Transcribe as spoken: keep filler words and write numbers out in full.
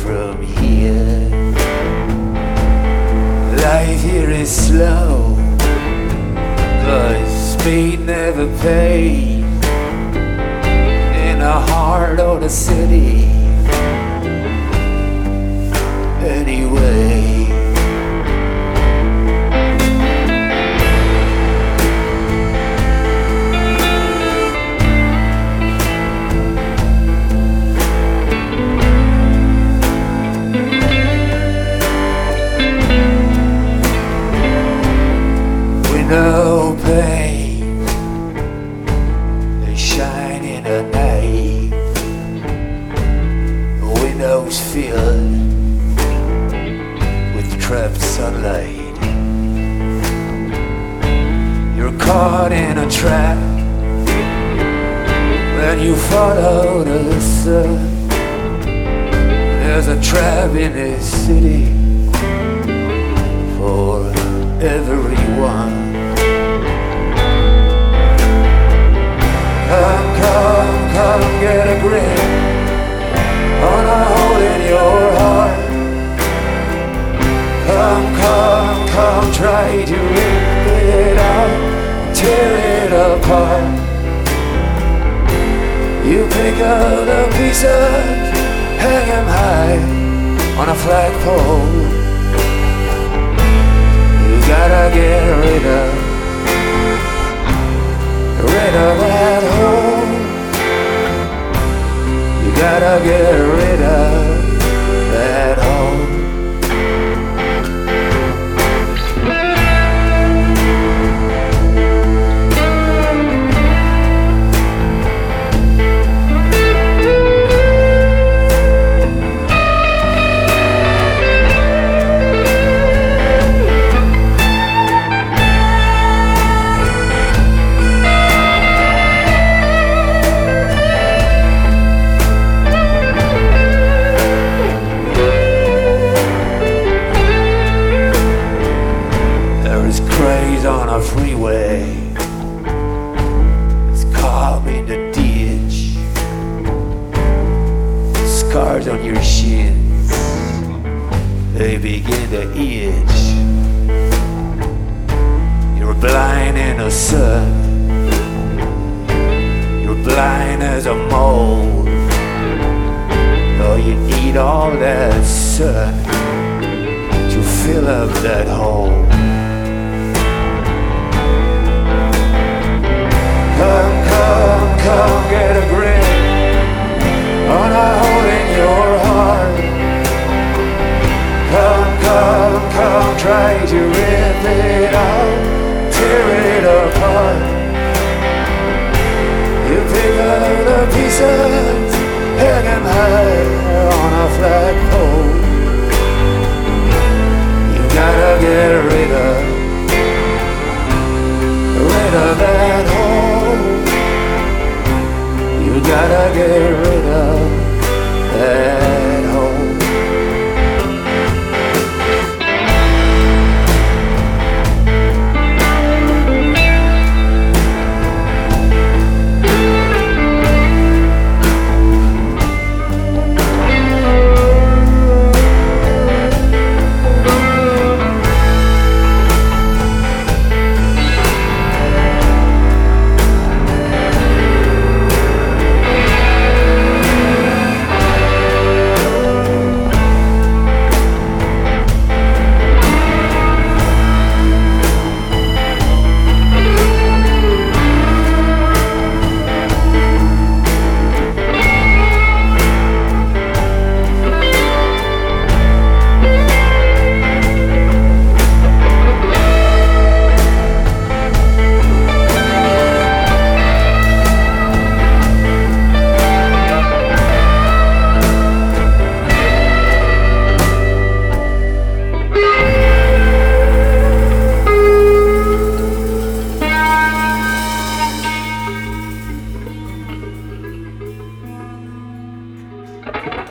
from here. Life here is slow, 'cause speed never paid. In the heart of the city, anyway. No pain, they shine in the night. The windows filled with trapped sunlight. You're caught in a trap when you follow the sun. There's a trap in this city for everyone. Come, come, come, get a grip on a hole in your heart. Come, come, come, try to rip it out, tear it apart. You pick up the pieces, hang them high on a flagpole. You gotta get rid of rid of that hole. You gotta get rid of that hole. On a freeway, it's caught in the ditch. Scars on your shins, they begin to itch. You're blind in the sun, you're blind as a mole. Oh, you need all that sun to fill up that hole. Come, come, come, get a grip on a hole in your heart. Come, come, come, try to rip it out, tear it apart. You pick up the pieces, hang them high on a flagpole. You gotta get rid of, rid of that hole. You gotta get rid of that hole. You